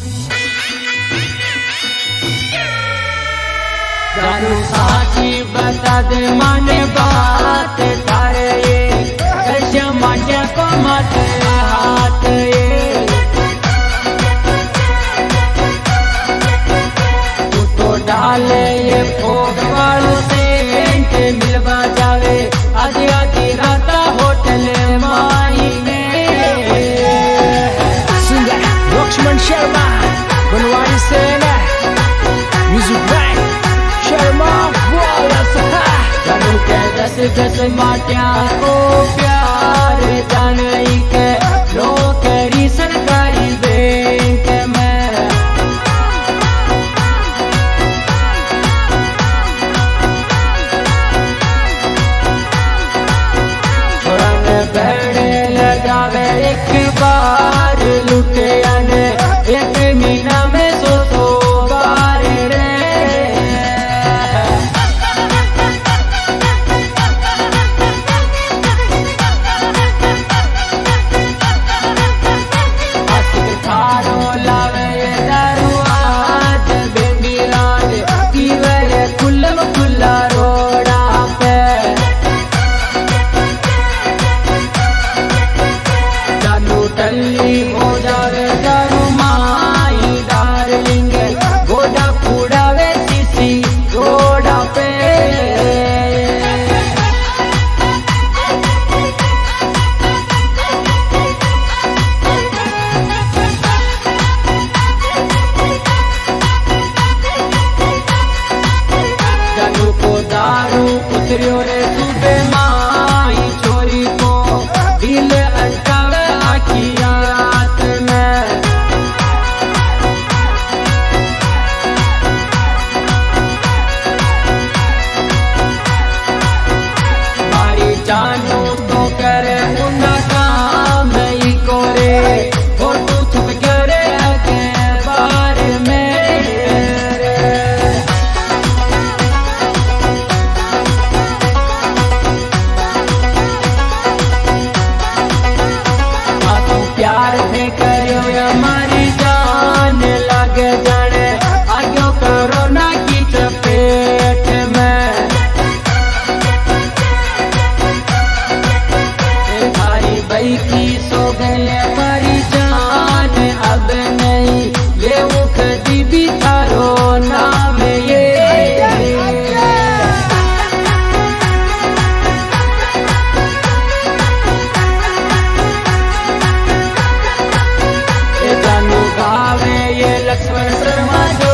जानू साची बता दे माने बात तारे ये कैसे माटे को माटे हाथ ये तू तो डाले ये फोग वालों सेंट मिलवा जावे आधी आधी रात होटल माई में सिंगर लक्ष्मण शर्मा बनवारी सेना म्यूजिक बाय शर्मा जानू के दस दस माटिया को प्यार जाने के नौकरी सरकारी बैंक में छोड़न बेड़े लगावे एक बार लुटे आने एक महीना में सो बार रे हो जावे दारू माई डार्लिंग गोडा फूडावे सीसी रोडा पे जानू को दारू उतरियो रे सुबे माई छोरी को दिल अटकावे आखिया रात में मारी जानू तो करे उन्ना काम नहीं कोरे फोटो छुप करे आगे बार में प्यार में करो हमारी जान लग जाने आयो कोरोना की चपेट में भाई भाई की सो गए हमारी जान अब नहीं ये मुख दीदी थारो नाम ये जानू गावे ये लक्ष्मण शर्मा जो